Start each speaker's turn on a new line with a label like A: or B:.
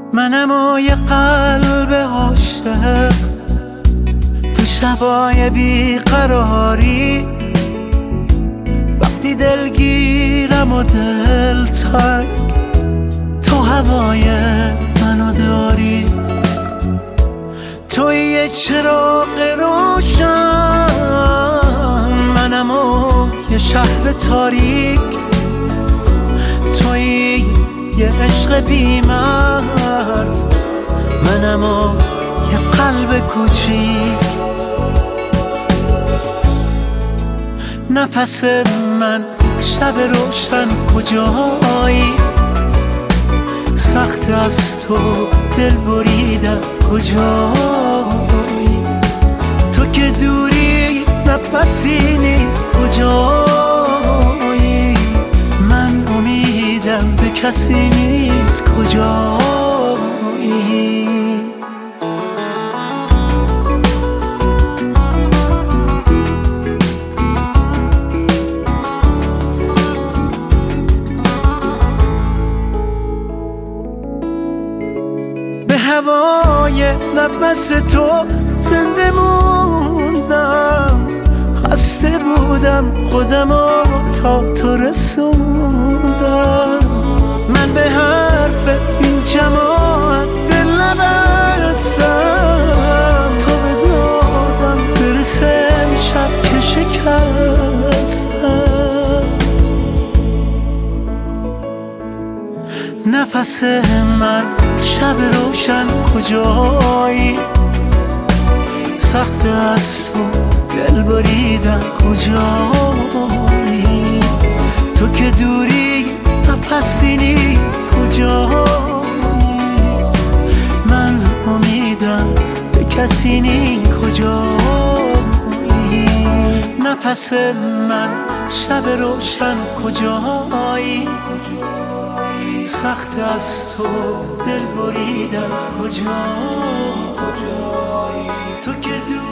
A: منم و یه قلب عاشق تو شبای بیقراری، وقتی دلگیرم و دل تنگ تو هوای منو داری. توی یه چراغ روشن، منم و یه شهر تاریک، توی یه عشق بی‌مرز، منم و یه قلب کوچیک. نفس من شب روشن کجایی، سخت از تو دل بریدم کجایی، تو که دوری نفسی نیست کجایی، من امیدم به کسی نیست کجایی. به هوای نفس تو زنده موندم، خسته بودم خودمو تا تو رسوندم. من به حرف این جماعت دل نبستم، تو به دادم برسه شب که شکستم. نفس من شب روشن کجایی، سخت از تو دل بریدم کجایی، تو که دوری نفسی نیست کجایی، من امیدم به کسی نیست کجایی. نفس من شب روشن کجایی، سخت از تو دل بریدم کجایی، تو که